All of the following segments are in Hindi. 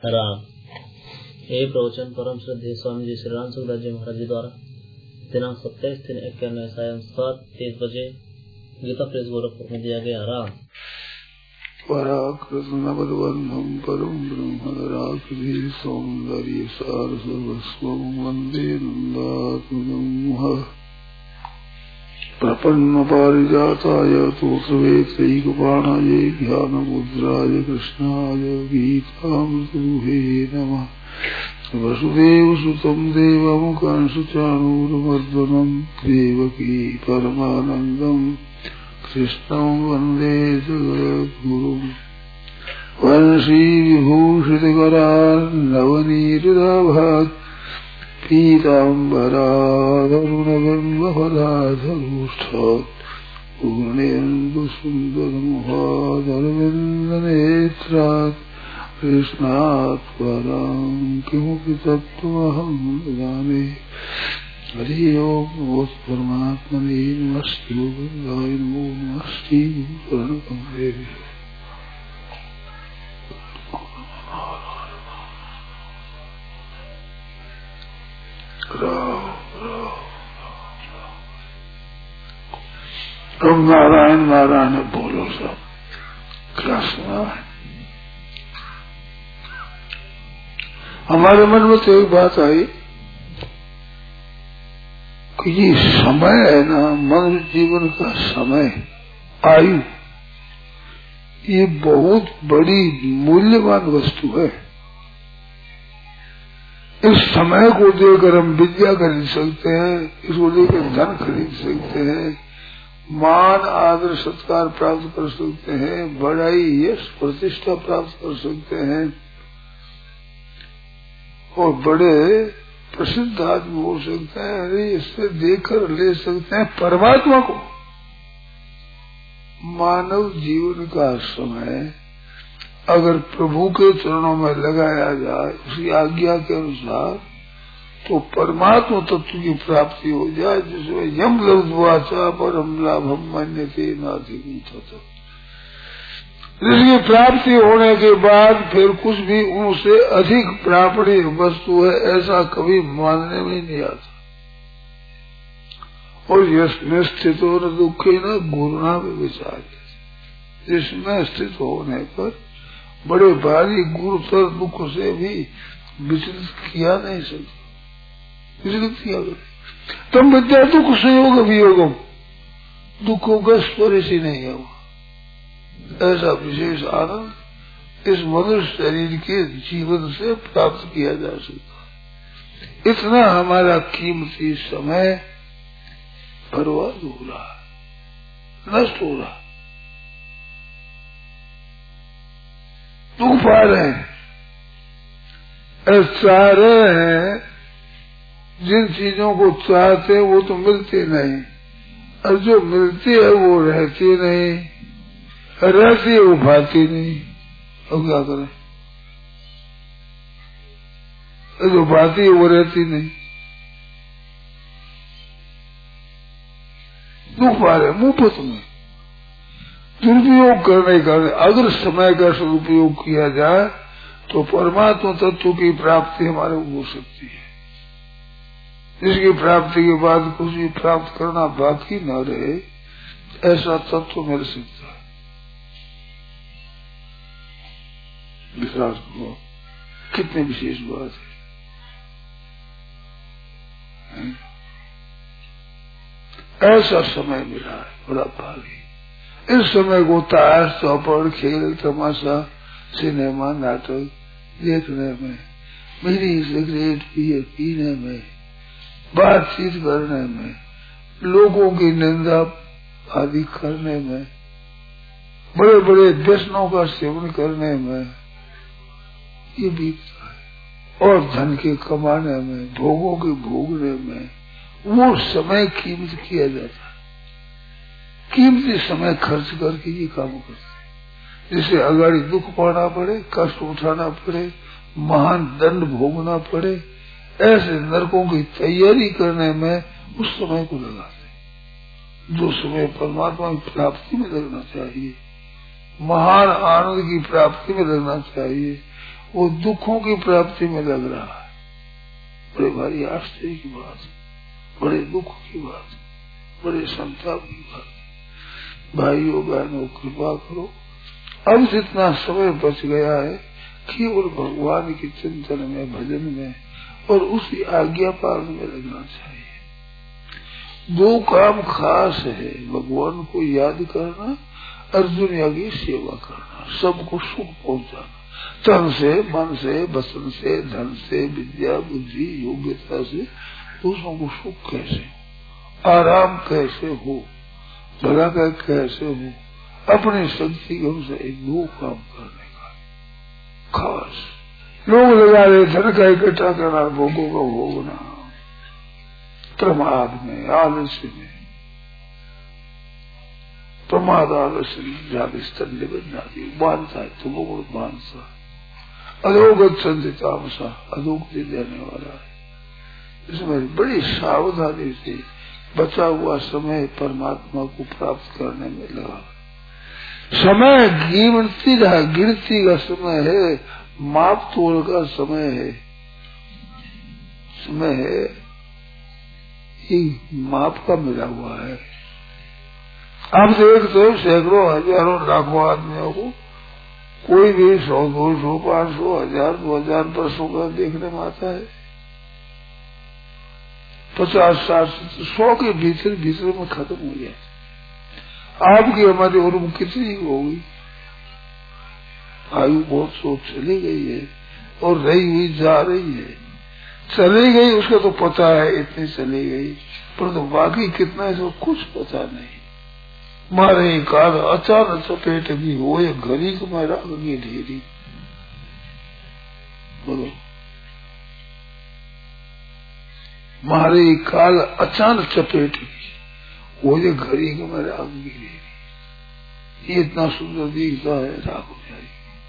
राम। ये प्रवचन परम श्रद्धेय स्वामी जी श्री राम सुखदास जी महाराज जी द्वारा दिनांक 27/3/91 सायं 7:30 बजे गीता प्रेस गोरखपुर में दिया गया। राम। पराकृष्ण बंधम परम ब्रह्म राकृति सौंदर्य सार सर्वस्वं वंदे नंदात्मजं प्रपन्न पारिजाताय तोत्रवेत्रैकपाणाय ज्ञानमुद्राय कृष्णाय गीतामृतदुहे नमः। वसुदेवसुतं देवमुखांशुचाणूरमर्दनं देवकी परमानन्दं कृष्णं वन्दे जगद्गुरुम्। वंशीविभूषितकरार्णवनीरुदाभात् पीताम्बरादरुणबिम्बफलाधरोष्ठात् पूर्णेन्दुसुन्दरमुखादरविन्दनेत्रात् कृष्णात् परं किमपि तत्त्वमहं न जाने। हरि ओम नमो परमात्मने नमस्ते गोविन्दाय नमो नमस्ते शरणकमले। अब नारायण नारायण बोलो सब, क्या सुना है? हमारे मन में तो एक बात आई कि ये समय है ना, मनुष्य जीवन का समय, आयु, ये बहुत बड़ी मूल्यवान वस्तु है। इस समय को देकर हम विद्या खरीद सकते हैं, इसको लेकर धन खरीद सकते हैं, मान आदर सत्कार प्राप्त कर सकते हैं, बड़ाई यश प्रतिष्ठा प्राप्त कर सकते हैं और बड़े प्रसिद्ध आदमी हो सकते हैं। अरे इससे देकर ले सकते हैं परमात्मा को। मानव जीवन का समय अगर प्रभु के चरणों में लगाया जाए उसकी आज्ञा के अनुसार, तो परमात्मा तत्व की प्राप्ति हो जाए, जिसमें यम लब्ध्वाचा परम लाभम मन्यते नाधिगतं। जिसकी प्राप्ति होने के बाद फिर कुछ भी उनसे अधिक प्रापणी वस्तु है ऐसा कभी मानने में नहीं आता। और यस्मिन् स्थितो न दुखे न गुरुना विचार, जिसमें स्थित होने पर बड़े भारी गुरुतर दुख से भी विचलित किया नहीं सकता। विचलित किया तम विद्या दुख संयोग अभियोगम, दुखों का स्पर्श ही नहीं है। ऐसा विशेष आनंद इस मनुष्य शरीर के जीवन से प्राप्त किया जा सकता है। इतना हमारा कीमती समय बर्बाद हो रहा है, नष्ट हो रहा है, दुख पा रहे हैं, चाह रहे हैं, जिन चीजों को चाहते हैं वो तो मिलती नहीं, और जो मिलती है वो रहती नहीं, रहती है वो भाती नहीं। और क्या करें? जो भाती है वो रहती नहीं, दुख पा रहे मुफ्त में। दुरुपयोग करने का, अगर समय का सदुपयोग किया जाए तो परमात्मा तत्व की प्राप्ति हमारे हो सकती है, जिसकी प्राप्ति के बाद कुछ भी प्राप्त करना बाकी न रहे, ऐसा तत्व मिल सकता है। विश्वास करो, कितनी विशेष बात है। ऐसा समय मिला है, बड़ा भारी। इस समय को ताश चौपड़ खेल तमाशा सिनेमा नाटक देखने में, मेरी सिगरेट पीने में, बातचीत करने में, लोगों की निंदा आदि करने में, बड़े बड़े व्यसनों का सेवन करने में ये बीतता है। और धन के कमाने में, भोगों के भोगने में वो समय कीमत किया जाता है। कीमती समय खर्च करके ये काम करते हैं, जिससे अगाड़ी दुख पाना पड़े, कष्ट उठाना पड़े, महान दंड भोगना पड़े, ऐसे नरकों की तैयारी करने में उस समय को लगाते। जो समय परमात्मा की प्राप्ति में लगना चाहिए, महान आनंद की प्राप्ति में लगना चाहिए, वो दुखों की प्राप्ति में लग रहा है। बड़े भारी आश्चर्य की बात, बड़े दुख की बात, बड़े संताप की बात। भाइयों बहनों कृपा करो, अब जितना समय बच गया है केवल भगवान के चिंतन में, भजन में और उसकी आज्ञा पालन में लगना चाहिए। दो काम खास है, भगवान को याद करना, अर्जुन की सेवा करना, सबको सुख पहुंचाना, तन से, मन से, वचन से, धन से, विद्या बुद्धि योग्यता से दूसरों को सुख कैसे हो, आराम कैसे हो, भला कैसे हो, अपनी शक्ति के अनुसार दो काम करने का खास। लोग लगा रहे धन का इकट्ठा करना, भोगों का भोगना, प्रमाद में, आलस्य में, प्रमाद आलस्य जाति स्तंड बन जाती, बांधता है तो वो बांधता, अधोगत संतामसा, अधोगति देने वाला है। इसमें बड़ी सावधानी से बचा हुआ समय परमात्मा को प्राप्त करने में लगा। समय गिनती का समय है, माप तोड़ का समय है, समय है ये माप का मिला हुआ है। आप देखते हो सैकड़ों हजारों लाखों आदमियों को, कोई भी 100, 200, 500, 1000, 2000 वर्षों का देखने में आता है। 50, 60, 100 के भीतर में खत्म हो गया। आपकी हमारी उम्र कितनी होगी? आयु बहुत सो चली गई है और रही हुई जा रही है। चली गई उसका तो पता है, इतनी चली गई, परंतु बाकी कितना है तो कुछ पता नहीं। मारे काल अचानक चपेट भी हो, ये घड़ी को मैं राग की ढेरी। बोलो, मारे काल अचानक चपेट भी वो, ये घड़ी को मैं राग की ढेरी। ये इतना सुंदर दिखता है, राग हो जाएगी।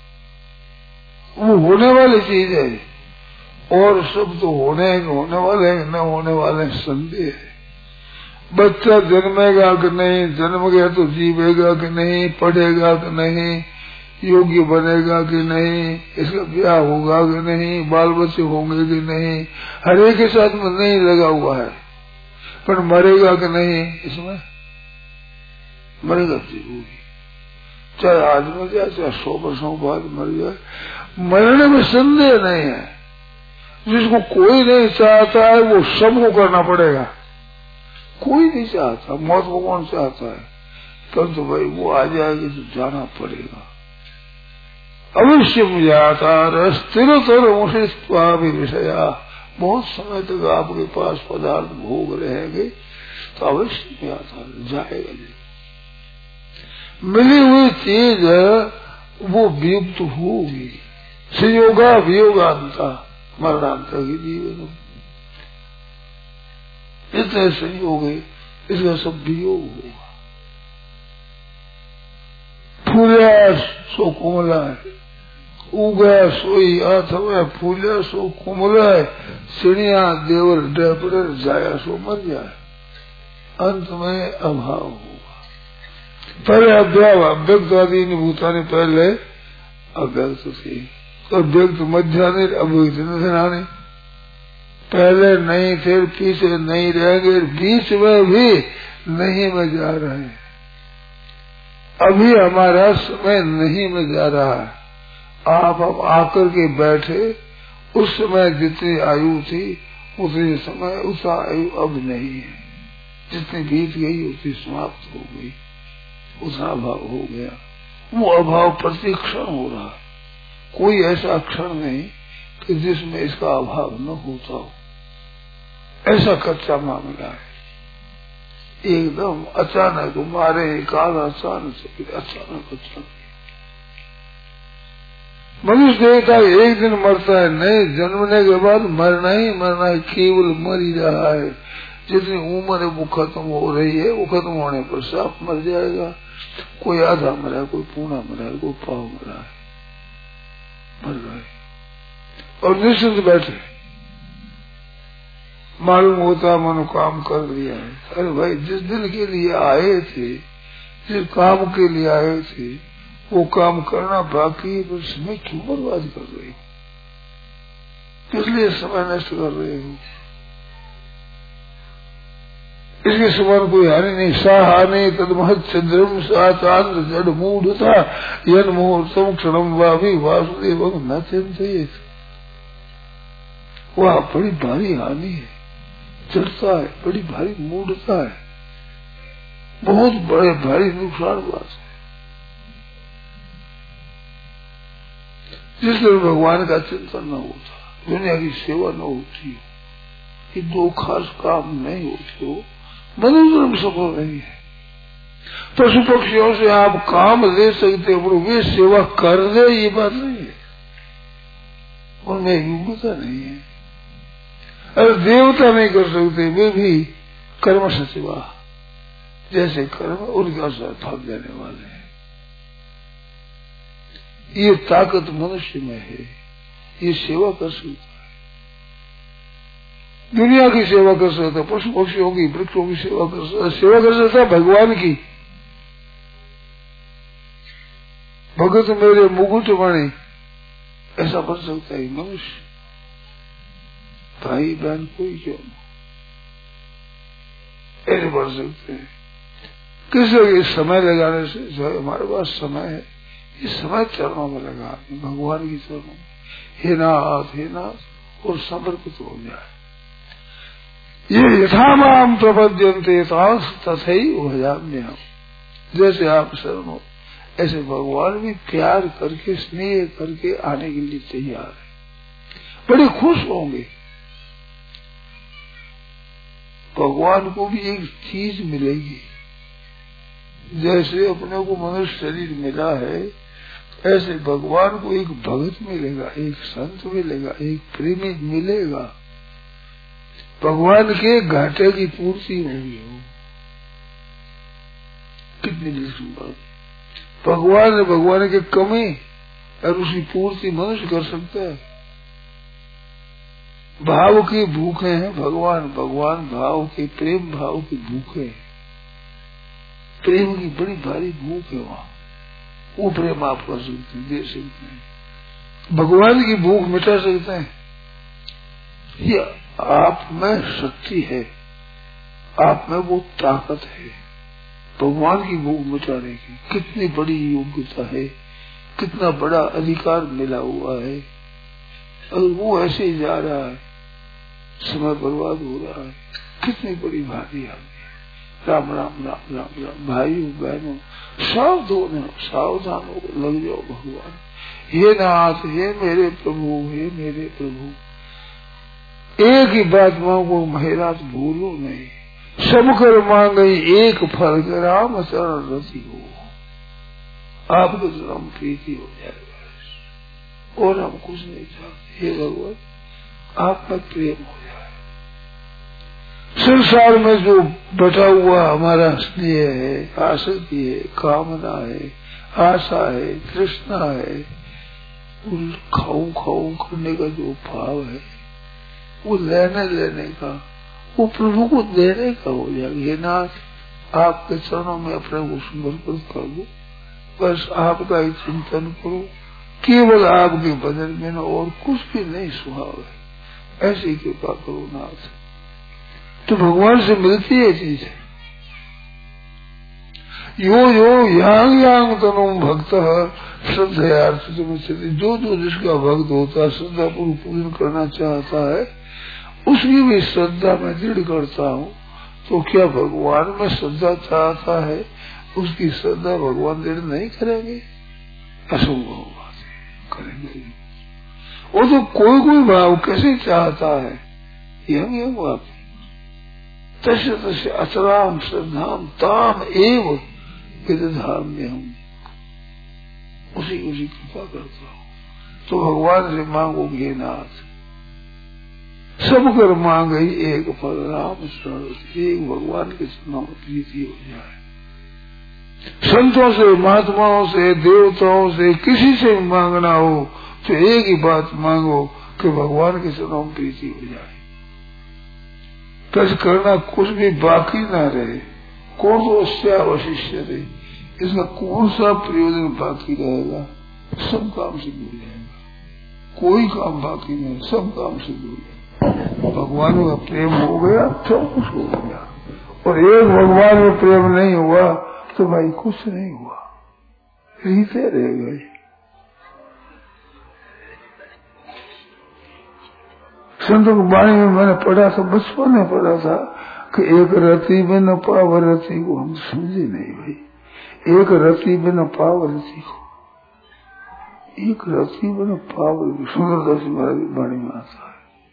वो होने वाली चीज है, और सब तो होने वाले हैं, न होने वाले संदेह है। बच्चा जन्मेगा कि नहीं, जन्म गया तो जीवेगा कि नहीं, पढ़ेगा कि नहीं, योग्य बनेगा कि नहीं, इसका ब्याह होगा कि नहीं, बाल बच्चे होंगे कि नहीं, हर एक के साथ में नहीं लगा हुआ है। पर मरेगा कि नहीं, इसमें मरेगा जरूर, चाहे आज मर जाए, चाहे 100 वर्षों बाद मर जाए, मरने में संदेह नहीं है। जिसको कोई नहीं चाहता है वो सबको करना पड़ेगा। कोई नहीं चाहता, मौत को कौन चाहता है, परंतु भाई वो आ जाएगी तो जाना पड़ेगा। अवश्य जाता स्थिर विषया, बहुत समय तक आपके पास पदार्थ भोग रहेंगे तो अवश्य में आता जाएगा। मिली हुई चीज वो वियुक्त होगी, संयोगा वियोगांता मरणांत ही जीवन, इतने संयोग है, इसका सब वियोग होगा। फूला सो कोमला है, उगा सोई अथवा फूला सो कोमला है, चिड़िया देवर डर जाया सो मर जाए, अंत में अभाव होगा। पहले अव्यक्त आदि भूताने पहले अव्यक्त थी, और व्यक्त मध्यान्ह अव्यक्त न, पहले नहीं थे, पीछे नहीं रहेंगे, बीच में भी नहीं में जा रहे हैं। अभी हमारा समय नहीं में जा रहा है। आप अब आकर के बैठे, उस समय जितनी आयु थी उतनी समय, उस आयु अब नहीं है। जितनी बीत गई उतनी समाप्त हो गई, उसका अभाव हो गया। वो अभाव प्रति क्षण हो रहा है, कोई ऐसा क्षण नहीं कि जिसमें इसका अभाव न होता हो। ऐसा कच्चा मामला है, एकदम अचानक मारे काल, अचानक मनुष्य देखता है एक दिन मरता है, नहीं, जन्मने के बाद मरना ही मरना है, केवल मर ही रहा है। जितनी उम्र है वो खत्म हो रही है, वो खत्म होने पर साफ मर जाएगा। कोई आधा मरा है, कोई पूना मरा है, कोई पाव मरा है, मर रहे और निश्चिंत बैठे, मालूम होता मनो काम कर लिया है। अरे भाई, जिस दिन के लिए आए थे, जिस काम के लिए आए थे, वो काम करना बाकी है, तो समय क्यों बर्बाद कर रहे हो? इसलिए समय नष्ट कर रहे हो। इसके समान कोई हानि नहीं। सा हानि तदमहत चंद्रम सा चांद्र जड़ मूढ़ता यन मुहूर्तम क्षणम वाभी वासुदेव न चिंतित। वह बड़ी भारी हानि है, जड़ता है, बड़ी भारी मूढ़ता है, बहुत बड़े भारी नुकसान बात है। जिससे भगवान का चिंतन न होता, दुनिया की सेवा न होती हो, ये दो खास काम नहीं होते हो, मनुष्य में सफल नहीं है। पशु पक्षियों से आप काम ले सकते हो, वे सेवा कर दे ये बात नहीं है, उनमें योग्यता नहीं है। अगर देवता नहीं कर सकते, वे भी कर्म सचिवा जैसे कर्म उनके असर फल देने वाले हैं। ये ताकत मनुष्य में है, ये सेवा कर सकता है, दुनिया की सेवा कर सकता है, पशु पक्षियों की वृक्षों की सेवा कर सकता है, सेवा कर सकता है भगवान की। भगत मेरे मुकुट मणि ऐसा बन सकता है मनुष्य, भाई बहन कोई क्यों ऐसे बढ़ सकते हैं। किसी समय लगाने से जो हमारे पास समय है, ये समय चरणों में लगा, भगवान की चरणों में हे नाथ और समर्पित हो जाए। ये यथामाम प्रपद्यन्ते तथैव भजाम्यहम्, जैसे आप शरण हो ऐसे भगवान भी प्यार करके स्नेह करके आने के लिए तैयार है, बड़े खुश होंगे। भगवान को भी एक चीज मिलेगी, जैसे अपने को मनुष्य शरीर मिला है, ऐसे भगवान को एक भगत मिलेगा, एक संत मिलेगा, एक प्रेमी मिलेगा। भगवान के घाटे की पूर्ति होगी। कितनी निश्चित बात। भगवान के कमी और उसकी पूर्ति मनुष्य कर सकता है। भाव की भूखे हैं भगवान भाव के, प्रेम भाव की भूखे हैं, प्रेम की बड़ी भारी भूख है वहाँ, वो प्रेम आप कर सकते हैं, दे सकते हैं, भगवान की भूख मिटा सकते हैं। ये आप में शक्ति है, आप में वो ताकत है भगवान की भूख मिटाने की। कितनी बड़ी योग्यता है, कितना बड़ा अधिकार मिला हुआ है, और वो ऐसे ही जा रहा है, समय बर्बाद हो रहा है। कितनी बड़ी भारी आदमी। राम राम राम राम राम, भाइयों बहनों सावधान हो, लग जाओ भगवान। हे नाथ, हे मेरे प्रभु, हे मेरे प्रभु, एक ही बात मांगो महाराज, भूलो नहीं, सब कर मांगई एक फल के राम चरण रति हो। आपको जन्म प्रीति हो जाएगा और हम कुछ नहीं चाहते। हे भगवान, आप में प्रेम हो जाए। संसार में जो बटा हुआ हमारा स्नेह है, आसक्ति है, कामना है, आशा है, तृष्णा है, खाऊं खाऊं करने का जो भाव है, वो लेने का, वो प्रभु को देने का हो जाएगा। ये नाथ, आपके चरणों में अपने को समर्पित कर दो, बस आपका ही चिंतन करो, केवल आपके बदन में न और कुछ भी नहीं सुहाव है। ऐसी कृपा करो नाथ। तो भगवान से मिलती है चीज। यो यांग तनुम भक्त श्रद्धार्थ, जो जिसका भक्त होता है, श्रद्धा पूर्वक पूजन करना चाहता है, उसकी भी श्रद्धा में दृढ़ करता हूँ। तो क्या भगवान में श्रद्धा चाहता है, उसकी श्रद्धा भगवान दृढ़ नहीं करेंगे? असंभव बात है, करेंगे। वो तो कोई भाव कैसे चाहता है, यम बात। तस्य अचराम श्रद्धाम ताम एव विदधाम में हम उसी कृपा करता हूँ। तो भगवान से मांगोगे नाथ, सब कर मांगई एक फल राम शरण, एक भगवान के चरणों में प्रीति हो जाए। संतों से, महात्माओं से, देवताओं से, किसी से मांगना हो तो एक ही बात मांगो कि भगवान के चरणों में प्रीति हो जाए। तज करना कुछ भी बाकी ना रहे। कौन तो अवशिष्य रहे, इसका कौन सा प्रयोजन बाकी रहेगा, सब काम से मिल जाएगा। कोई काम बाकी नहीं, सब काम सिद्ध हो गया। भगवान का प्रेम हो गया, सब कुछ हो गया। और एक भगवान में प्रेम नहीं हुआ तो भाई कुछ नहीं हुआ, रीते रह गए। संतों की वाणी में मैंने पढ़ा था, बचपन में पढ़ा था कि एक रति में न पाव रति को, हम समझे नहीं भाई। एक रति में न पाव रति को, एक रति में न पाव रति, सुंदरदास जी महाराज की वाणी में आता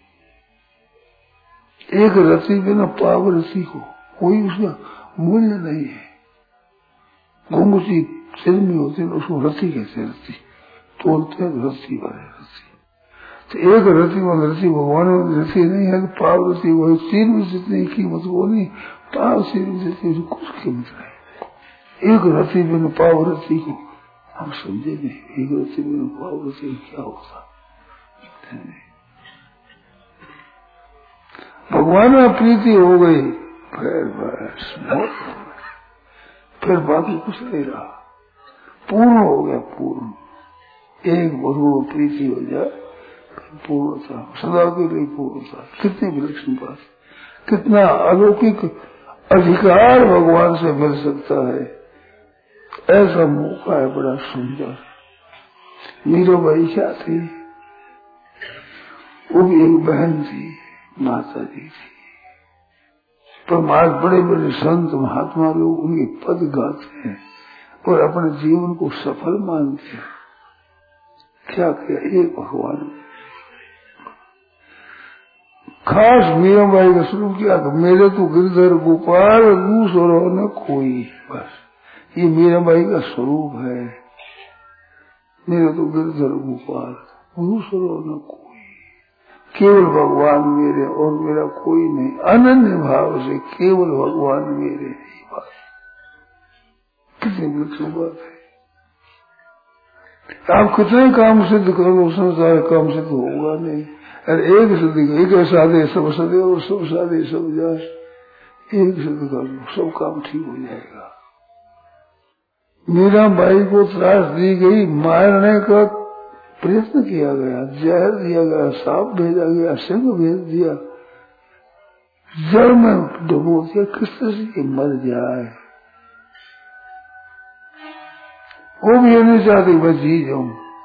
है। एक रति में न पाव रति को, कोई उसका मूल्य नहीं है। घुंघुसी सिर में होती है, उसको रति कहते, रति तोलते रति वाले रति। तो एक रति में रति, भगवान में रति नहीं है, तो पाव रति वो सिर में जितनी कीमत वो नहीं, पाव सिर में जितनी कुछ कीमत नहीं। एक रति में पाव रति को हम समझे नहीं, एक रति में पाव रति क्या होता। भगवान में प्रीति हो गई, फिर बस फिर बाकी कुछ नहीं रहा, पूर्ण हो गया। पूर्ण एक गुरु प्रीति हो जाए, पूर्णता सदा के लिए पूर्णता। कितनी विलक्षण बात, कितना अलौकिक अधिकार भगवान से मिल सकता है, ऐसा मौका है बड़ा सुंदर। मीराबाई क्या थी, वो भी एक बहन थी, माता जी थी। पर आज बड़े बड़े संत महात्मा लोग उनके पद गाते हैं और अपने जीवन को सफल मानते हैं। क्या किया एक भगवान, खास मीराबाई का स्वरूप किया कि मेरे तो गिरधर गोपाल दूसरो न कोई। बस ये मीराबाई का स्वरूप है, मेरे तो गिरधर गोपाल दूसरो न कोई, केवल भगवान मेरे और मेरा कोई नहीं। अनन्य भाव से केवल भगवान मेरे ही। बात कितनी विलक्षण बात है। आप कितने काम सिद्ध करो, संसार काम सिद्ध होगा नहीं। अरे एक सिद्ध करो, एक साधे सब सदे और सब साधे सब जाए, एक सिद्ध कर लो, सब काम ठीक हो जाएगा। मीराबाई को त्रास दी गई, मारने का प्रयत्न किया गया, जहर दिया गया, सांप भेजा गया, सिंह भेज दिया, जड़ में डुबो दिया, किस तरह से मर जाए। वो भी ये नहीं चाहती मैं जी जाऊं,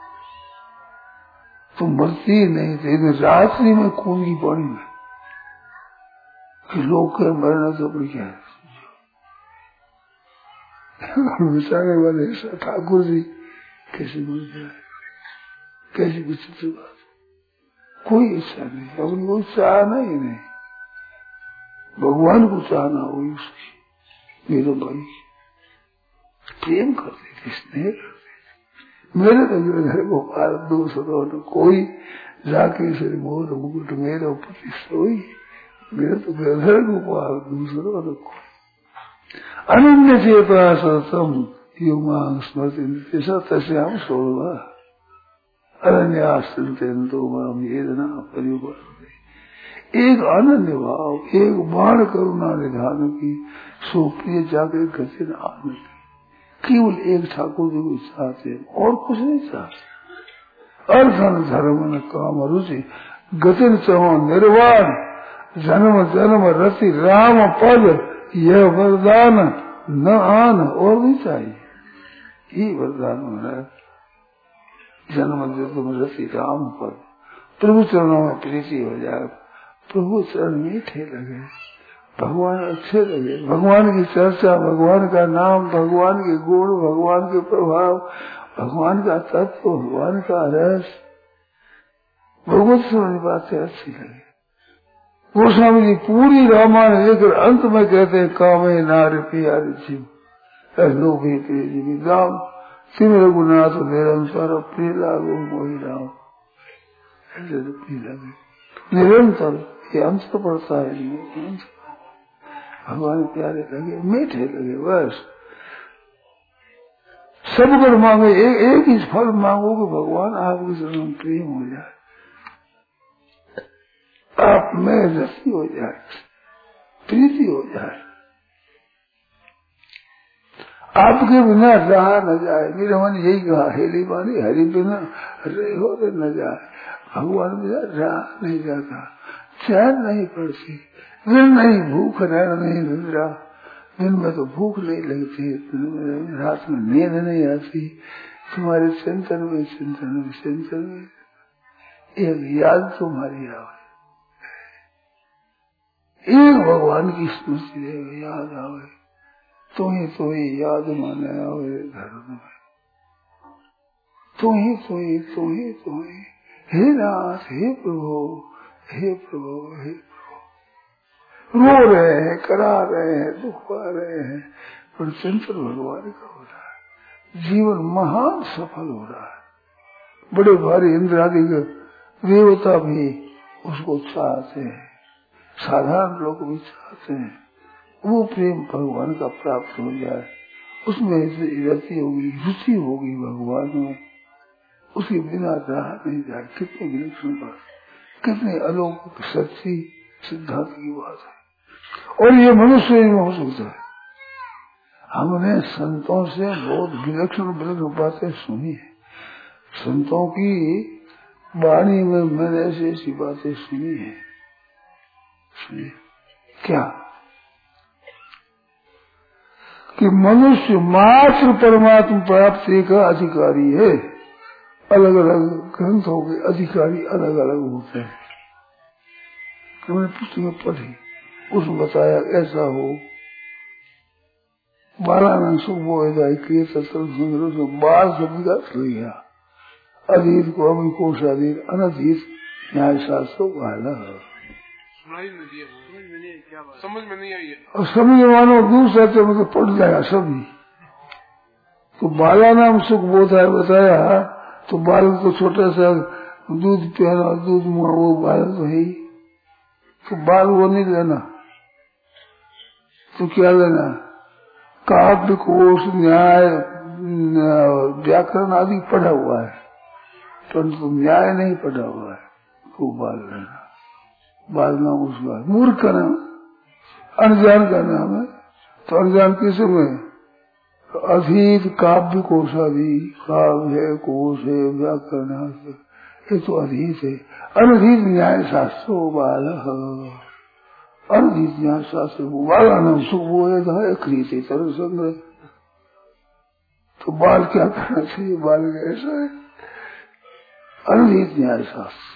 तो मरती नहीं थी। रात्रि में खून की पानी में कि लोग के मरना तो अपनी क्या है। बेचारे वाले ठाकुर जी कैसे मर जाए, कैसी विचित्र बात। कोई इच्छा नहीं, अपनी कोई चाहना ही नहीं, भगवान को चाहना हुई उसकी। मेरे भाई प्रेम करते थे, स्नेह करते थे। मेरे तो गिरधर गोपाल दूसरों ने कोई, जाके श्री मोर मुकुट मेरे पति सोई। मेरे तो गिरधर गोपाल दूसरों ने कोई। अनन्य चेता सतम युमांग स्मृति तस्याम सोलवा अनन्यास्ते माम येदना परिवार। एक अनन्य भाव, एक बाण करुणा निधान की, सुप्रिय जाकर गति न आने की। केवल एक ठाकुर जी को चाहते, और कुछ नहीं चाहते। अर्धन धर्म न काम रुचि गतिन चहो निर्वाण, जन्म जन्म रति राम पद यह वरदान न आन। और नहीं चाहिए, ये वरदान है। जन्म जन्म रति राम पद, प्रभु चरणों में प्रीति हो जाए, प्रभु चरण मीठे लगे, भगवान अच्छे लगे, भगवान की चर्चा, भगवान का नाम, भगवान के गुण, भगवान के प्रभाव, भगवान का तत्व, भगवान का रस, भगवत समझ बातें अच्छी लगे। गोस्वामी जी पूरी रामायण लेकर अंत में कहते हैं कामे नारी प्यारी जीव लोग ही प्रिय जीवी राम सिम रघुनाथ निरंतर प्रिय लागो मोहि राम। ऐसे तो प्रिय लगे निरंतर, ये अंश तो पड़ता है, भगवान प्यारे लगे, मीठे लगे। बस सब कर मांगे, एक ही फल मांगो कि भगवान आपके चरण प्रेम हो जाए, आप में रसी हो जाए, प्रीति हो जाए, आपके बिना रहा न जाए। मेरे मन यही कहा, हेली बानी हरि बिना रहे हो न जाए। भगवान में रहा नहीं जाता, चैन नहीं पड़ती, दिन नहीं भूख रहना नहीं निद्रा, दिन में तो भूख नहीं लगती, रात में नींद नहीं आती, तुम्हारे चिंतन में एक याद तुम्हारी आवे, एक भगवान की स्मृति देवे, याद आवे, तो ही याद माने आवे धर्म में, तो ही हे नाथ, हे प्रभु, हे प्रभु, हे प्रभु। रो रहे हैं, करा रहे हैं, दुख पा रहे हैं, पर चिंतन भगवान का हो रहा है, जीवन महान सफल हो रहा है। बड़े भारी इंद्र आदि देवता भी उसको चाहते हैं, साधारण लोग भी चाहते हैं, वो प्रेम भगवान का प्राप्त हो जाए, उसमें रति होगी, रुचि होगी भगवान में, उसके बिना रहा नहीं जाए। कितने विलक्षण बात, कितने अलौकिक सच्ची सिद्धांत की बात है, और ये मनुष्य में हो सकता है। हमने संतों से बहुत विलक्षण बातें सुनी है, संतों की वाणी में मैंने ऐसी बातें सुनी है। क्या कि मनुष्य मात्र परमात्मा प्राप्ति का अधिकारी है, अलग अलग ग्रंथों के अधिकारी अलग अलग होते हैं। मैंने पुस्तक पढ़ी, उसमें बताया ऐसा हो, बालानंद सुखबोधाय के संग्रह से बाल शब्द का लिया, अधीत को अभी कोशाधीत अनधीत न्याय शास्त्रों वाला समझ में नहीं आई है, और समझ मानो दूसरा तो मतलब पढ़ जाएगा सभी। तो बाला नाम सुख बोधाय बताया, तो बालक को छोटा सा दूध पियाना, दूध मुआ, वो बालक तो है ही, तो बाल वो नहीं लेना, तो क्या लेना, काव्य कोश न्याय व्याकरण आदि पढ़ा हुआ है, परंतु न्याय नहीं पढ़ा हुआ है, वो बाल लेना। बाल नाम उसका मूर्ख का नाम, अनजान का नाम है। तो अनजान किस में, अधीत काव्य कोशादि, काव्य है, कोश है, व्याकरण है, ये तो अधीत है। अनधीत न्याय शास्त्रो बाल, अनधीत न्याय शास्त्र बाला नाम सुख वो है क्रीते तरह संग्रह। तो बाल क्या करना चाहिए, बाल ऐसा है अनधीत न्याय शास्त्र।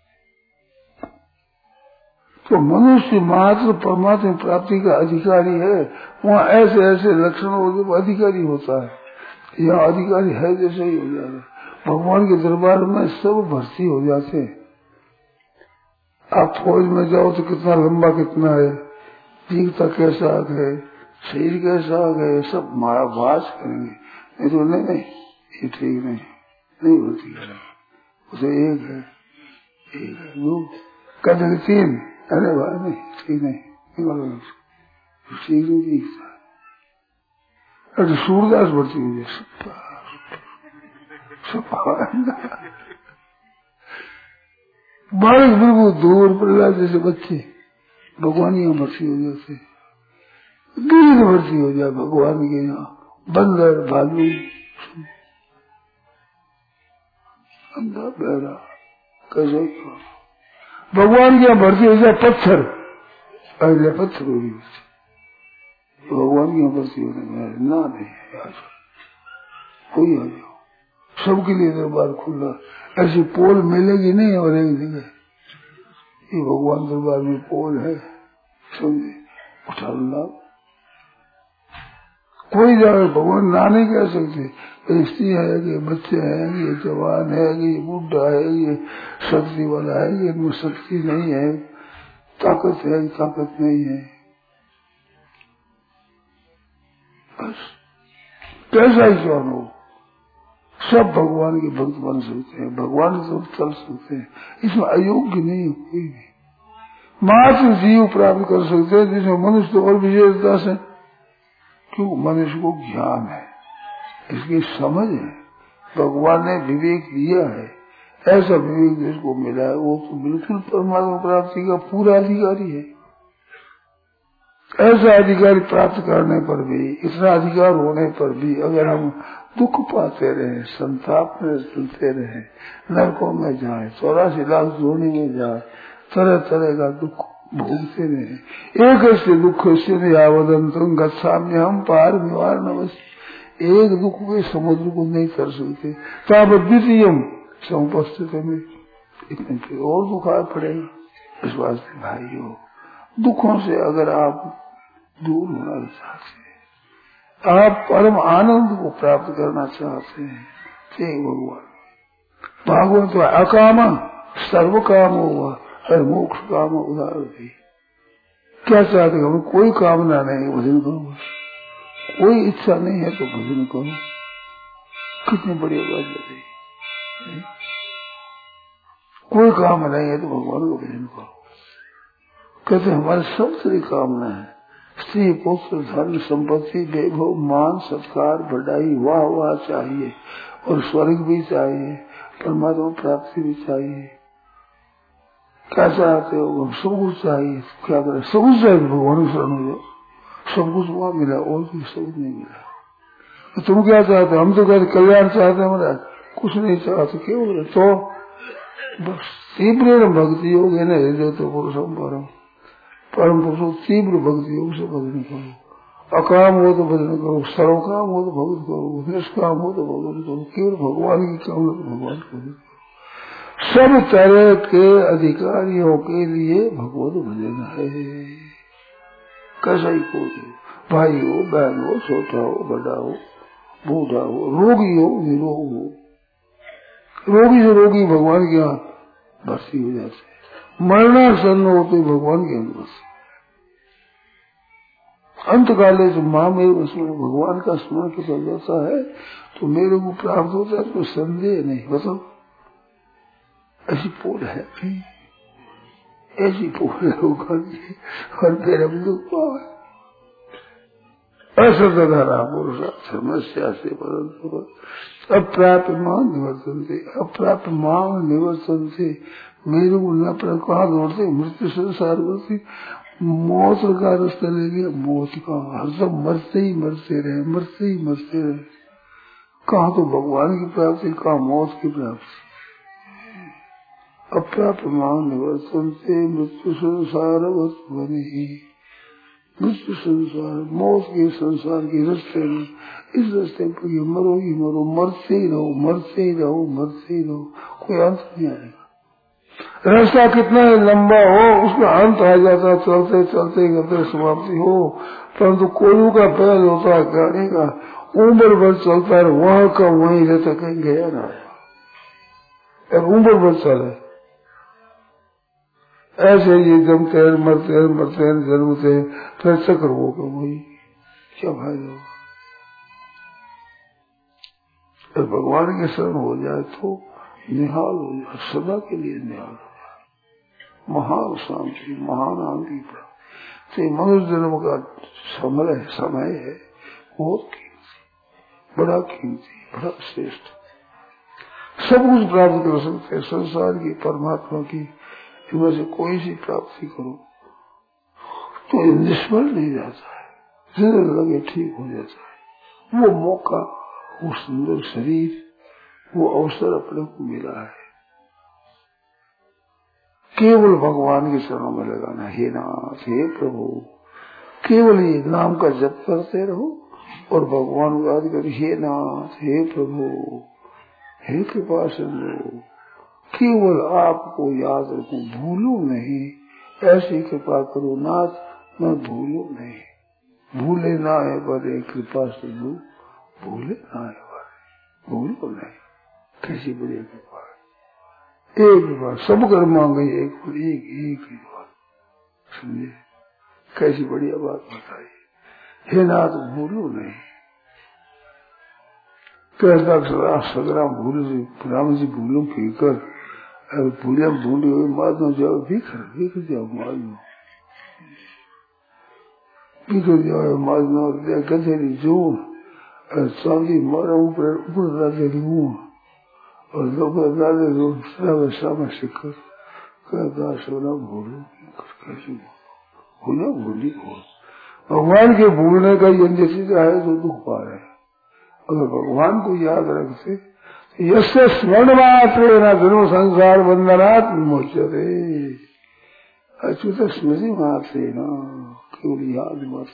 तो मनुष्य मात्र परमात्मा प्राप्ति का अधिकारी है, वहाँ ऐसे ऐसे लक्षण हो अधिकारी होता है। यहाँ अधिकारी है जैसे ही हो जाता है। भगवान के दरबार में सब भर्ती हो जाते हैं। आप फौज में जाओ तो कितना लंबा कितना है, दीखता कैसा है, शरीर कैसा है, सब मारा भाष करेंगे। नहीं तो नहीं ये ठीक नहीं होती है, उसे एक है दो कदम तीन, अरे भाई नहीं ठीक नहीं ठीक नहीं दिखता। अरे सूरदास भर्ती हो जाए बालक बिल्कुल दूर प्रहलाद जैसे बच्चे भगवान यहाँ भर्ती हो जाते, गिर भर्ती हो जाए भगवान के यहाँ, बंदर भालू अंधा बहरा कैसे भगवान के यहाँ भर्ती हो जाए, पत्थर पहले पत्थर हो गई, भगवान की यहाँ भर्ती होने में ना नहीं है। आज कोई आ जाओ, सबके लिए दरबार खुला, ऐसी पोल मिलेगी नहीं और एक जगह ये भगवान दरबार में पोल है, समझे उठा ला। कोई जाए भगवान ना नहीं कह सकते, स्त्री है कि बच्चे हैं, ये जवान है कि ये बुढ़ा है, ये शक्ति वाला है, ये इनमें शक्ति नहीं है, ताकत है ताकत नहीं है, बस कैसा ही कौन हो, सब भगवान के भक्त बन सकते हैं, भगवान से चल सकते हैं। इसमें अयोग्य नहीं है कोई भी, मात्र जीव प्राप्त कर सकते हैं, जिसमें मनुष्य तो और विशेषता से, क्यों मनुष्य को ज्ञान है, इसकी समझ है, भगवान ने विवेक दिया है, ऐसा विवेक जिसको मिला है वो तो बिल्कुल परमात्मा प्राप्ति का पूरा अधिकारी है, ऐसा अधिकार प्राप्त करने पर भी, इतना अधिकार होने पर भी अगर हम दुख पाते रहे, संताप में चलते रहे, नरकों में जाए, 84 लाख जोनी में जाए, तरह तरह का दुख भोगते रहे। एक ऐसे दुख से आवदंतम गच्छाम्य हम पार निवार नमस्ते, एक दुख के समुद्र को नहीं कर सकते। तब द्वितीय समुपस्थित में इतने और दुख आ पड़ेगा। इस वास्ते भाइयों, दुखों से अगर आप दूर होना चाहते हैं, आप परम आनंद को प्राप्त करना चाहते हैं, हे भगवान भागवत तो अकाम सर्व काम होगा और मोक्ष काम उदार भी। क्या चाहते हमें कोई कामना नहीं, भजन करो, कोई इच्छा नहीं है तो भजन करो। कितनी बड़ी बात बताई, कोई काम नहीं है तो भगवान को भजन करो। कहते हमारे सब तरह कामना है, स्त्री पुत्र धन संपत्ति वैभव मान सत्कार बढ़ाई वाह वाह चाहिए, और स्वर्ग भी चाहिए, परमात्मा प्राप्ति भी चाहिए। क्या चाहते हो? हम सब कुछ चाहिए। क्या करें? सब कुछ चाहिए, भगवान की शरण हो जाओ, सब कुछ वहां मिला और भी सब कुछ नहीं मिला। तो तुम क्या चाहते हो? हम तो कहते कल्याण चाहते हैं, हमारा कुछ नहीं चाहते। क्यों? तो बस तीव्र भक्ति योग है ना, जो तो पुरुषम परम पुरुषों तीव्र भक्ति योग से भजन करो। अकाम हो तो भजन करो, सर्व काम हो तो भगवत करो, निष्काम हो तो भगवान करो, केवल भगवान की काम हो तो भगवान करो। सब तरह के अधिकारियों के लिए भगवत भजन है। कैसा ही कोई भाई हो, बहन हो, छोटा हो, बड़ा हो, बूढ़ा हो, रोगी हो, निरोग हो, रोगी से रोगी भगवान के यहाँ भर्ती हो जाते, मरणासन हो तो भगवान के यहाँ बस। अंत काले से माँ मेरे स्मरण, भगवान का स्मरण के चल जाता है तो मेरे को प्राप्त होता है, कोई संदेह नहीं। बताओ ऐसी पोल है, ऐसी पोल है और मेरे दुख असतधारा पुरुषा समस्या से परंतु अप्राप्य मां निवर्तन से, अप्राप्य मां निवर्तन से मेरे को न कहा दौड़ते, मृत्यु संसार बढ़ती, मौत का रास्ता ले लिया, मौत का हर सब मरते ही मरते रहे, मरते ही मरते रहे। कहा तो भगवान की प्राप्ति, कहा मौत की प्राप्ति। अप्राप्त मां निवर्तन से मृत्यु संसार बने ही, मृत्यु संसार मौत के संसार के रास्ते में, इस रास्ते पर ये मरो ही मरो, मरते ही रहो, मरते ही रहो, मरते ही रहो, कोई अंत नहीं आएगा। रास्ता कितना ही लंबा हो उसका अंत आ जाता, चलते चलते करते समाप्ति हो, परंतु कोयू का पहल होता है गाड़ी का, उम्र भर चलता है, वहां का वहीं रहता, कहीं गया ना है, उम्र भर चले। ऐसे ये जमते हैं, मरते हैं, मरते हैं, जन्मते हैं, फिर चक्र होगा वही। क्या फायदा? भगवान के शरण हो जाए तो निहाल हो जाए, सदा के लिए निहाल हो जाए, महान शांति, महान आनंद प्राप्त। तो मनुष्य जन्म का समय है बहुत कीमती, बड़ा कीमती, बड़ा श्रेष्ठ। सब कुछ प्राप्त कर सकते हैं संसार की, परमात्मा की, इनमें से कोई सी प्राप्ति करो तो निष्फल नहीं जाता है, जिधर लगे ठीक हो जाता है। वो मौका, वो सुंदर शरीर, वो अवसर अपने को मिला है, केवल भगवान के चरणों में लगाना। हे नाथ, हे प्रभु, केवल ये नाम का जप करते रहो और भगवान को याद करो। हे नाथ, हे प्रभु, हे कृपा सिंधु, केवल आपको याद रखूं, भूलू नहीं, ऐसी कृपा करो नाथ, मैं भूलू नहीं, भूले ना है बड़े कृपा सिंधु, भूले ना है बड़े, भूलो नहीं। कैसी बड़ी कृपा है, एक बार सब कर मांगे, एक ही बार, समझे? कैसी बढ़िया बात बताई। हे नाथ, भूलू नहीं। कहता सदरा भूल से राम जी भूलों फिर कर, भूलिया भूली हुई मार जाओ, भीख जाओ मार लो, भीख जाओ मार लो, गधेरी जून चांदी मारा ऊपर राजे रूह और लोग राजे रूह सामने शिकर कहता सोना भूलो, कैसे होना भूली हो, भगवान के भूलने का ये नतीजा है तो दुख पा रहे हैं। अगर भगवान को याद रखते यस्य स्मरण मात्र न धर्म संसार बंधनात् मोचते, अच्युत स्मृति मात्र न केवल याद मत।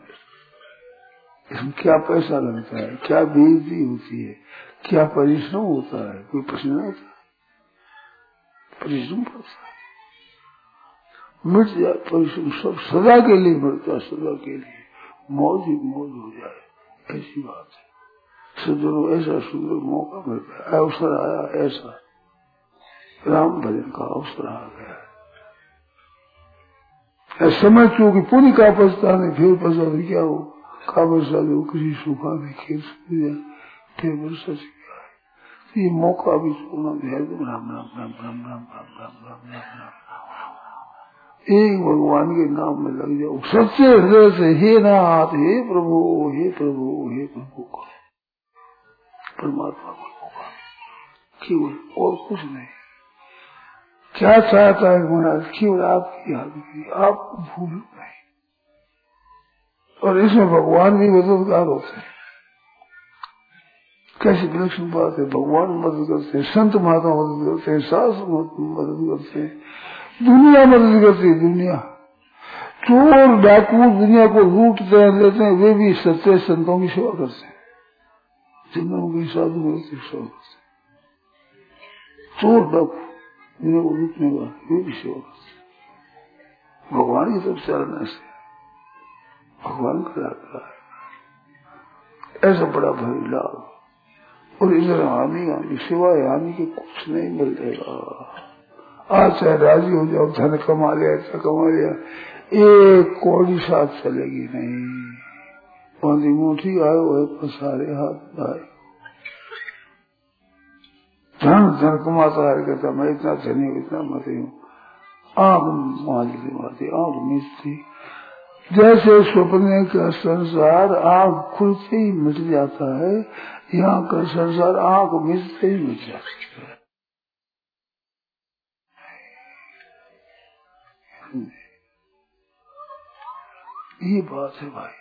इसमें क्या पैसा लगता है, क्या बेइज्जती होती है, क्या परिश्रम होता है, कोई प्रश्न नहीं होता। परिश्रम पड़ता है, मिट जाए परिश्रम सब सदा के लिए मिटता, सदा के लिए मौज ही मौज हो जाए, ऐसी बात है। सज्जनों ऐसा सुंदर मौका मिलता है, अवसर आया, ऐसा राम भजन का अवसर आ गया। समय चूंकि पूरी का पछताने फिर पछताने क्या हो, का वर्षा जो किसी सूखा में खेत सूख जाए फिर वर्षा से क्या है। ये मौका भी छोड़ना है। राम राम राम राम राम राम राम राम राम, एक भगवान के नाम में लग जाओ सच्चे हृदय से। हे नाथ, हे प्रभु, हे प्रभु, हे प्रभु, परमात्मा को होगा केवल, और कुछ नहीं। क्या चाहता है महाराज, केवल आपकी याद की, आप भूल नहीं। और इसमें भगवान भी मददगार होते हैं। कैसी विलक्षण बात है, भगवान मदद करते हैं, संत महात्मा मदद करते हैं, शास्त्र मदद करते हैं, दुनिया मदद करती है। दुनिया चोर डाकू दुनिया को लूटते हैं, लेते हैं, वे भी सच्चे संतों की सेवा करते हैं, जिन्होंने की साधु की सेवा करते हैं। चोर डाकू दुनिया को लूटने का वे भी सेवा करते हैं। भगवान की तरफ चलने से भगवान कराता है, ऐसा बड़ा भारी लाभ। और इधर हानि सिवाय हानि के कुछ नहीं मिलेगा। आज चाहे राजी हो जाओ, धन कमा लिया, ऐसा कमा लिया, एक कौड़ी साथ चलेगी नहीं। पांची मुठी आए हुए पसारे हाथ आए, धन कमाता है, कहता मैं इतना धनी हूँ, इतना मती हूँ, आंख मारती आंख मिचती। जैसे स्वप्न का संसार आंख खुलते ही मिट जाता है, यहाँ का संसार आंख मिचते ही मिट जाता है। ये बात है भाई,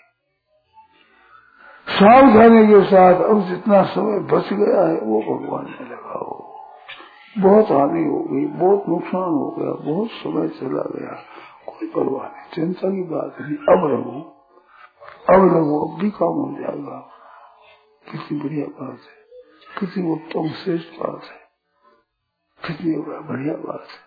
सावधानी के साथ। अब जितना समय बच गया है वो भगवान में लगाओ। बहुत हानि हो गई, बहुत नुकसान हो गया, बहुत समय चला गया, कोई परवाह नहीं, चिंता की बात नहीं। अब रहो, अब भी काम हो जाएगा। कितनी बढ़िया बात है, कितनी उत्तम श्रेष्ठ बात है, कितनी बढ़िया बात है।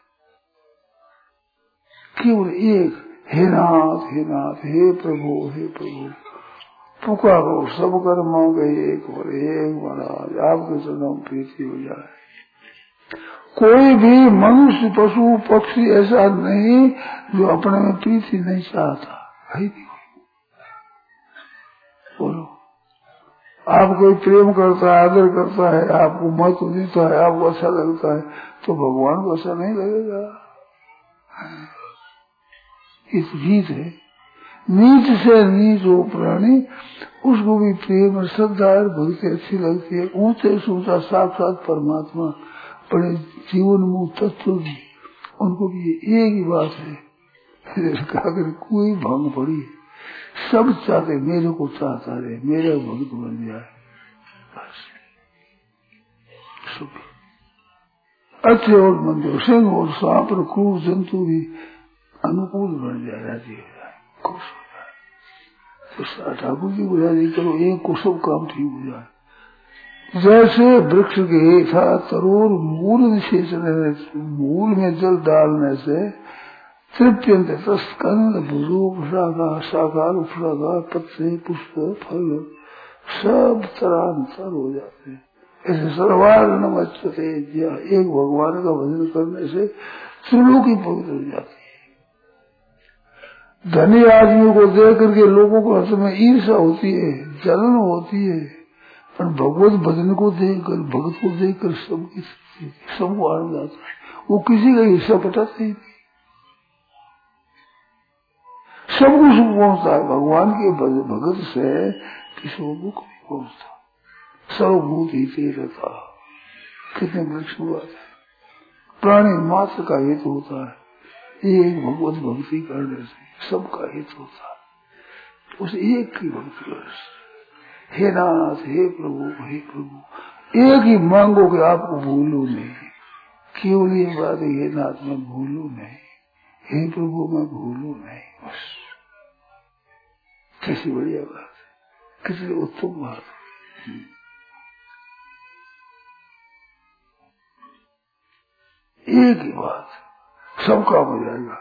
केवल एक हे नाथ, हे नाथ, हे प्रभु, हे प्रभु पुकारो, सब कर मांगे एक और एक महाराज, आपके चरणों में प्रीति हो जाए। कोई भी मनुष्य पशु पक्षी ऐसा नहीं जो अपने में प्रीति नहीं चाहता है। बोलो, आप कोई प्रेम करता है, आदर करता है, आपको महत्व देता है, आपको अच्छा लगता है, तो भगवान को अच्छा नहीं लगेगा। इस रीत है, नीच से नीच हो प्राणी, उसको भी प्रेम और श्रद्धा और भक्ति अच्छी लगती है। ऊंचे से ऊंचा साक्षात परमात्मा बड़े जीवन मुक्त तत्व भी, उनको भी एक ही बात है। अगर कोई भंग पड़ी, सब चाहते मेरे को चाहता रहे, मेरा भक्त बन जाए, बस। अच्छे और मंदिर, सिंह और सांप और क्रूर जंतु भी अनुकूल बन जाए, राजी हो जाए, खुश हो जाए। तो ठाकुर जी को राजी करो, एक को सब काम ठीक हो जाए। जैसे वृक्ष के था तरोर मूल विशेष, मूल में जल डालने से तृप्यंत स्कंद भूरूप शाखा शाखा उपशाखा पत्ते पुष्प फल सब तरांतर हो जाते हैं। ऐसे सर्वार्णम अच्छते, एक भगवान का भजन करने से त्रिलोकी पवित्र हो जाती है। धनी आदमियों को देख करके लोगों को हृदय में ईर्ष्या होती है, जलन होती है, पर भगवत भजन को देखकर, भगत को देखकर सबको आनंद आता है। वो किसी का हिस्सा पटाते ही नहीं, सबको सुख पहुंचता है। भगवान के भगत से किसी को दुख नहीं पहुंचता, सर्वभूत ही तेरता। कितने वृक्ष बात है, प्राणी मात्र का हेतु होता है, एक भगवत भक्ति करने से सबका हित होता है। उस एक की भक्ति कर। हे नाथ, हे प्रभु, हे प्रभु, एक ही मांगो कि आपको भूलू नहीं। केवल ये बात है, हे नाथ मैं भूलू नहीं, हे प्रभु मैं भूलू नहीं। बस कैसी बढ़िया बात है, कितनी उत्तम बात है। एक ही बात, सब काम हो जाएगा।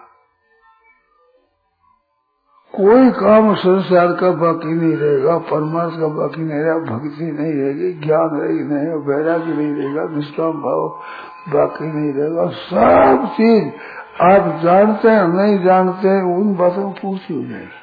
कोई काम संसार का बाकी नहीं रहेगा, परमार्थ का बाकी नहीं रहेगा, भक्ति नहीं रहेगी, ज्ञान रहेगी नहीं, वैराग्य नहीं रहेगा, निष्काम भाव बाकी नहीं रहेगा। सब चीज आप जानते हैं नहीं जानते हैं, उन बातों में पूर्ति हो जाएगी।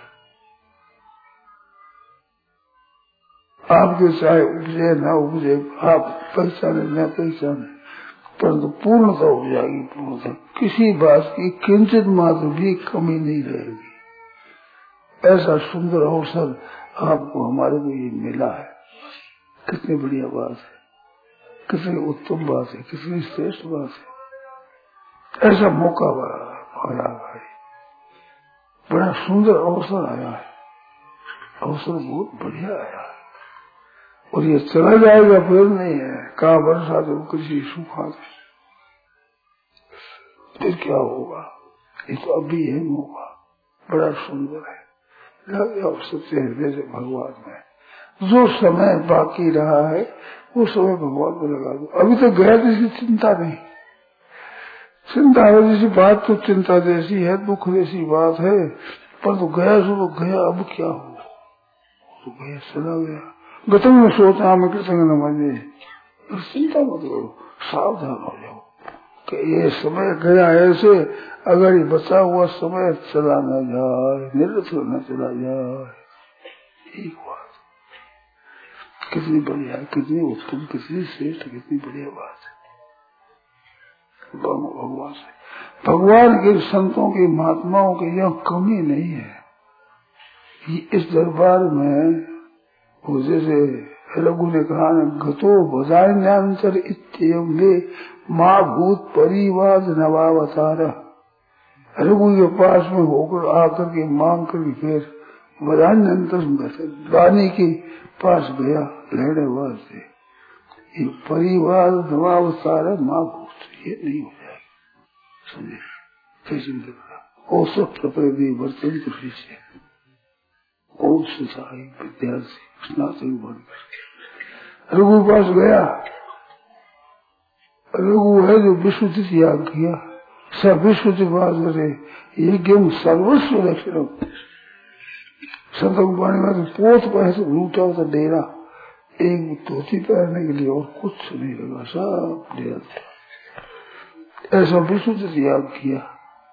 आपके चाहे उपजे न उपजे, आप पहचाने न पहचाने, परंतु पूर्णता हो जाएगी। पूर्णता किसी बात की किंचित मात्र भी कमी नहीं रहेगी। ऐसा सुंदर अवसर आपको हमारे को ये मिला है। कितनी बढ़िया बात है, कितनी उत्तम बात है, कितनी श्रेष्ठ बात है। ऐसा मौका आया भाई, बड़ा सुंदर अवसर आया है, अवसर बहुत बढ़िया आया है। और ये चला जाएगा फिर नहीं है, कहा वर्षा तो कृषि सूखा फिर क्या होगा। ये तो अभी है मौका, बड़ा सुंदर है। सच्चे हृदय से भगवान में जो समय बाकी रहा है वो समय भगवान को लगा दो। अभी तो गया जैसी चिंता नहीं, चिंता है जैसी बात तो चिंता जैसी है, दुख जैसी बात है, पर तो गया सो तो गया, अब क्या हो, तो गया चला गया। गतम में सोचा मैं कृतज्ञ न माने, चिंता मत करो, सावधान हो जाओ कि ये समय गया ऐसे, अगर ये बचा हुआ समय चला न जाए, निरंतर न चला जाए। एक बात कितनी बढ़िया, कितनी उत्तम, कितनी श्रेष्ठ, कितनी बढ़िया बात है। भगवान से, भगवान के संतों के महात्माओं की यह कमी नहीं है। इस दरबार में जैसे रघु ने कहा न, गतो बजान्यांतर इत्येवं माँ भूत परिवाद नवावतार। रघु के पास में होकर आकर के मांग कर फिर बजान्यंतर रानी के पास गया लहरे वास्ते। ये परिवार नवावतार माँ भूत, ये नहीं हो जाएगा। समझे कैसे औसत प्रपदी बर्तन कृषि से विद्यार्थी स्नातक बनकर रघु पास गया। रघु है जो विश्वजित याग किया, सब विश्वजित बात करे, ये गेम सर्वस्व दक्षिण संतों पानी में तो पोत पर तो लूटा होता डेरा, एक धोती पहनने के लिए और कुछ नहीं लगा, सब डेरा था। ऐसा विश्वजित याग किया।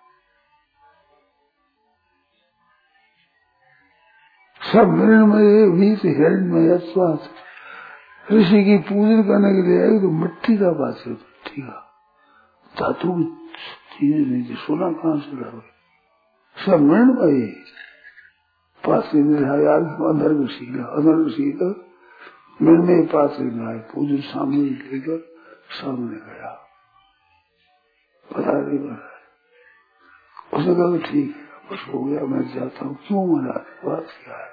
सब मृणमय भीत हिरण्यमय स्वास्थ्य। ऋषि की पूजन करने के लिए आई तो मिट्टी का पास है, मिट्टी का, धातु की चीजें नहीं थी, सोना कहाँ से लाओ। सब मृणमय पास अंदर ऋषि का मृणमय पास आए, पूजन सामने लेकर सामने गया। पता नहीं बना, उसने कहा ठीक है बस हो गया, मैं जाता हूँ। क्यों मना, बात क्या है।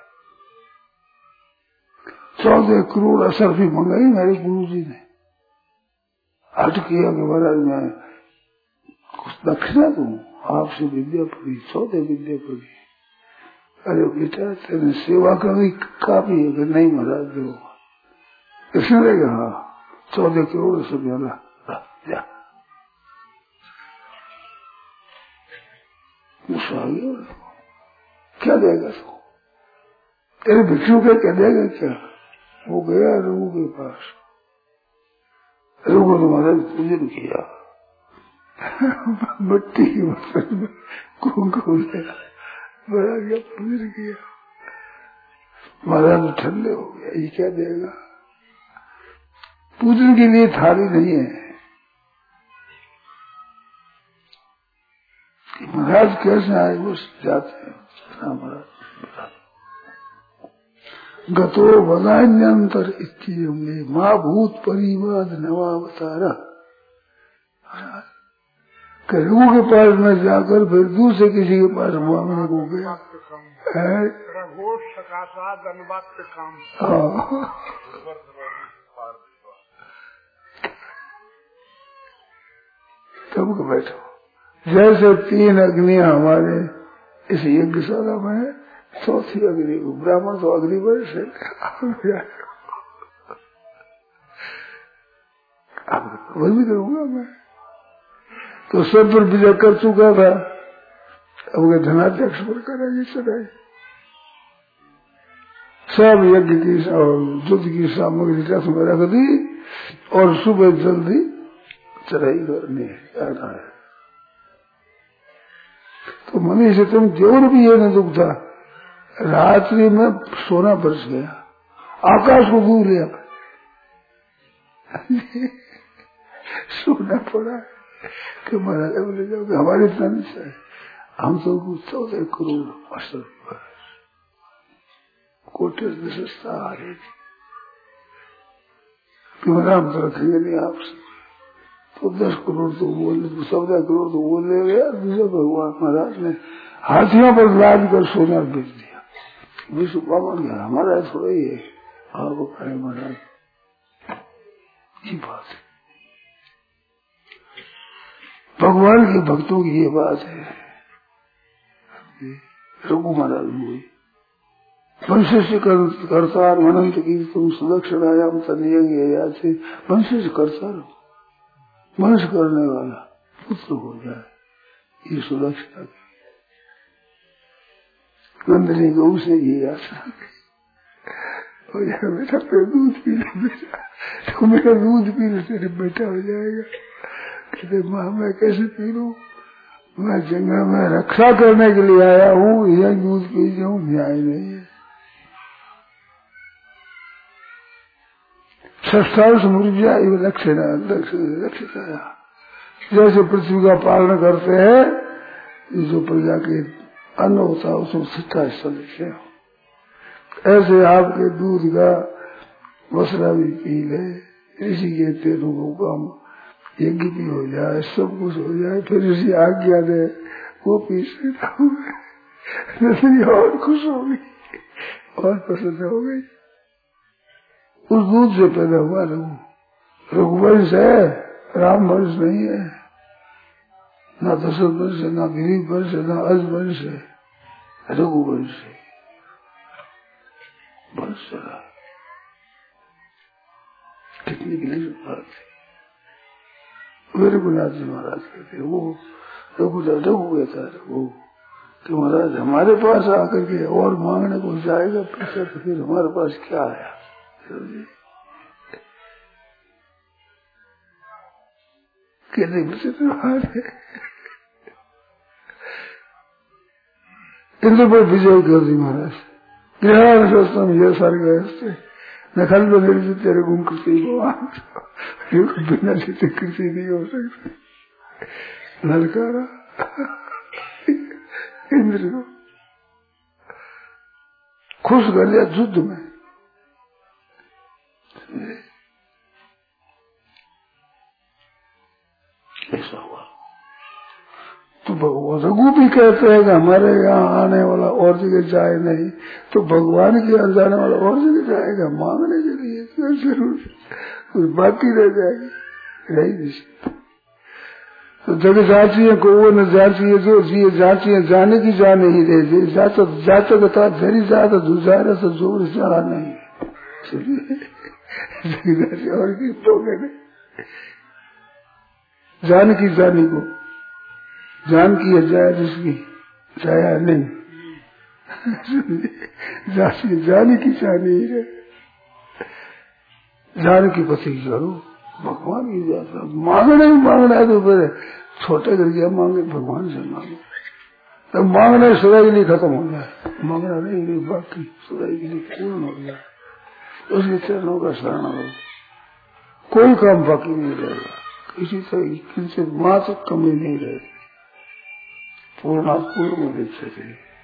14 करोड़ असर भी मंगाई मेरे गुरु जी ने। हट किया कि महाराज मैं कुछ दक्षिणा दूं, आपसे विद्या पढ़ी, 14 विद्या पढ़ी। अरे बेटा तेने सेवा करनी काफी है, नहीं महाराज दो। इसने लेगा हाँ 14 करोड़ असर जाना जा। क्या देगा तू, तेरे भिक्षु के क्या देगा क्या। वो गया रघु के पास, रघु ने महाराज पूजन किया, मिट्टी के बर्तन में कुमकुम दिया, बड़ा गया पूजन किया। महाराज ठंडे हो गया, ये क्या देगा। पूजन के लिए थाली नहीं है। महाराज कैसे आए, बस जाते हैं महाराज। गतो वदान्यंतर इत्युमे माँ भूत परिवाद नवावतारा। रघु के पास में जाकर फिर दूसरे किसी के पास मांगने को गया, होश सकाशा धनबाद के काम। तब बैठो जैसे 3 अग्नियां हमारे इस यज्ञशाला में, चौथी अग्नि को ब्राह्मण तो अग्नि वर्ष है, वही भी करूंगा मैं। तो सब पर विजय कर चुका था, अब धनाध्यक्ष पर करेंगे चढ़ाई। सब यज्ञ की और युद्ध की सामग्री रथ में रख दी और सुबह जल्दी चढ़ाई करनी है। तो मनीष तुम जोर भी ये न दुखता, रात्रि में सोना बरस गया, आकाश को घूर लिया, सोना पड़ा कि महाराज बोले जाओगे हमारे तन से हम तो 14 करोड़ असल कोटे विशेषता आ रही थी कि हम तो रखेंगे नहीं आपसे, तो 10 करोड़ तो बोले, 14 करोड़ तो बोले गया। दूसरे भगवान महाराज ने हाथियों पर लाद कर सोना बेच दिया। विश्व बामन गया हमारा थोड़ा ही है, आपको कहे महाराज ये बात है, भगवान के भक्तों की ये बात है। रघु महाराज हुई वंशस्य करतार अनंत की तुम सुदक्षिणायाम तनियंगे, वंशस्य करता रहो, वंश करने वाला पुत्र हो जाए, ये सुदक्षिणा नंदनी गौ से ये आशा हो जाए, बेटा फिर दूध पी ले, बेटा तो मेरा दूध पी ले तेरे बेटा हो जाएगा। कहते माँ मैं कैसे पी लूं, मैं जंगल में रक्षा करने के लिए आया हूँ, यह दूध पी जाऊं न्याय नहीं है। षष्ठांश मुर्जा लक्षणा लक्षिता, जैसे पृथ्वी का पालन करते हैं जो प्रजा के अन्न होता है उसमें छठा हिस्सा लिखे हो, ऐसे आपके दूध का वसरा भी पी ले, इसी के तेरों को काम यज्ञ भी हो जाए, सब कुछ हो जाए, फिर इसी आज्ञा दे वो पी सकता हूँ, और खुश हो गई और प्रसन्न हो गई। उस दूध से पैदा हुआ रघुवंश है, राम वंश नहीं है, ना दशरथ वंश है, ना दिलीप वंश है, ना अज वंश है, रघुवंश है। वंश कितनी गिली बात है। रघुनाथ जी महाराज कहते वो रघु कहता है रघु कि महाराज हमारे पास आकर के और मांगने को जाएगा पैसा, तो फिर हमारे पास क्या आया। कितनी विचित्र बात है। इंद्र पर विजय कर दी महाराज, गृह सोचतम यह सर्ग नखल बदल तेरे गुण कृति भगवान, बिना जीते कृति नहीं हो सकती। ललकारा इंद्र को खुश कर दिया युद्ध में। ऐसा हुआ तो भगवान रघु भी कहते हैं कि हमारे यहाँ आने वाला और जगह जाए नहीं, तो भगवान के यहाँ जाने वाला और जगह जाएगा मांगने के लिए, तो जरूर कुछ बाकी रह जाएगी, रही नहीं। तो जग जाचिए को वो न जाचिए जो जिए जाचिए, जाने की जा नहीं रहे, जाता कथा धरी जाता दुजारा से जोर जा नहीं। और की जान की जानी को जान की है जाया जिसकी जाया नहीं, जाने की जानी है, जान की पति करो भगवान की जाता। मांगना ही मांगना है तो फिर छोटे कर दिया मांगे भगवान से मांगो, तो मांगना सदाई के लिए खत्म हो जाए, मांगना नहीं बाकी सदाई के लिए पूर्ण हो जाए। उसके चरणों का शरण हो, कोई काम बाकी नहीं रहेगा, किसी तरह किसी मात्र कमी नहीं रहेगी। पूर्ण पूर्ण दीक्षित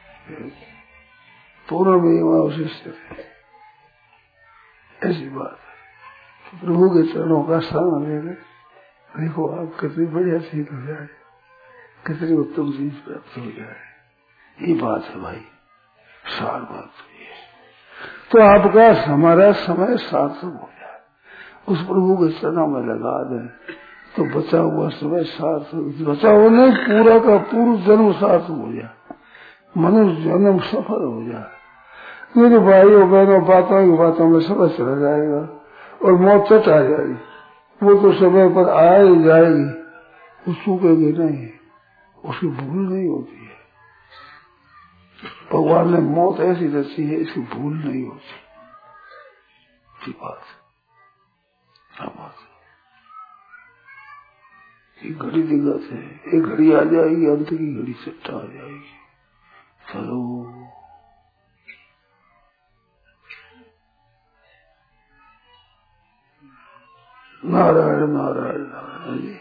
पूर्ण में अवशिष्ट है, ऐसी बात है। प्रभु के चरणों का शरण ले ले, देखो आप कितनी बढ़िया चीज हो जाए, कितनी उत्तम चीज प्राप्त हो जाए। ये बात है भाई, सार बात है। तो आपका हमारा समय सार्थक हो जाए, उस प्रभु के चरणों में लगा दें तो बचा हुआ समय सार्थक, बचा हुआ नहीं पूरा का पूरा जन्म सार्थक हो जाए, मनुष्य जन्म सफल हो जाए। मेरे भाइयों बहनों बातों की बातों में समय चला जाएगा और मौत चट आ जाएगी। वो तो समय पर आ ही जाएगी, वो चूकेगी नहीं, उसकी भूल नहीं होती है। भगवान ने मौत ऐसी रची है, इसकी भूल नहीं होती। बात ये घड़ी दिक्कत है, एक घड़ी आ जाएगी, अंत की घड़ी सट्टा आ जाएगी। चलो नारायण नारायण नारायण जी।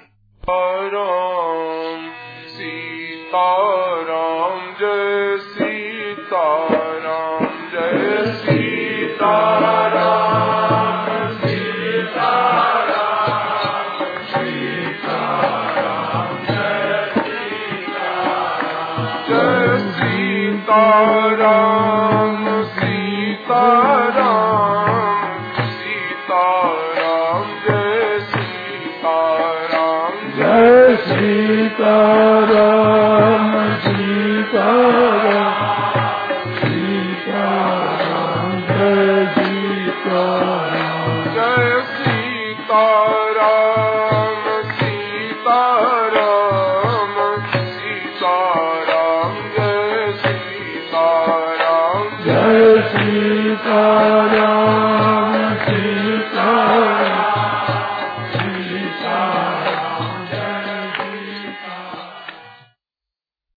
राम सीताराम जय सीताराम जय सीताराम सीताराम सीताराम जय सीताराम जय सीताराम सीताराम सीताराम जय सीताराम जय सीताराम सीताराम सीताराम जय सीताराम जय सीताराम सीताराम सीताराम जय सीताराम जय सीताराम